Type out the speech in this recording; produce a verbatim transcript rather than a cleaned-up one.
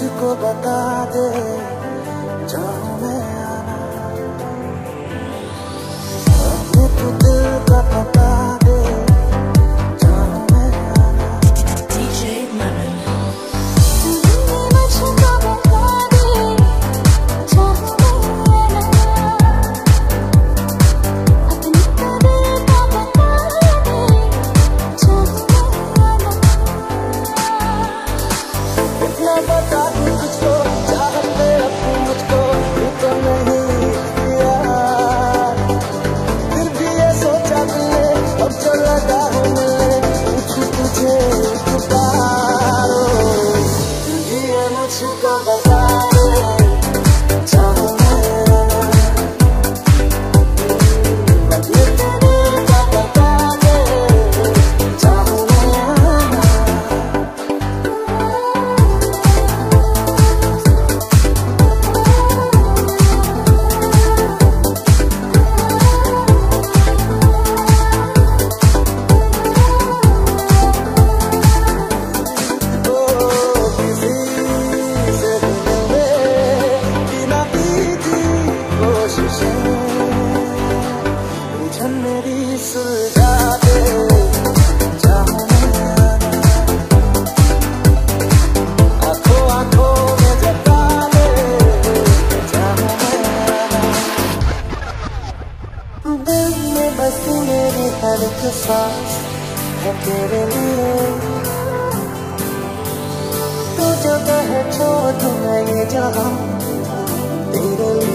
मुझको बता दे, चाहूं मैं आना, अपने तू दिल का पता दे, चाहूं मैं आना। डीजे मनन मुझको बता दे, चाहूं मैं आना, अपने तू दिल का पता दे, चाहूं मैं आना। इतना बता दूं तुझको, चाहत में रखूं मुझको, तू तो नहीं यार। फिर भी ये सोचा तुमने, अब जो लगा हो मिलने, पूछूं तुझे एक बार, ओ, ये मुझको बता दे, चाहूं मैं आना, अपने दिल का बता दे, चाहूं मैं आना। मेरी सुलझा दे, चाहूं मैं आना, आंखों आंखों में जता दे, चाहूं मैं आना। दिल में बसी मेरी हर एक सांस है तेरे लिए, तू जो कहे छोड़ दूं मैं ये जहां तेरे लिए।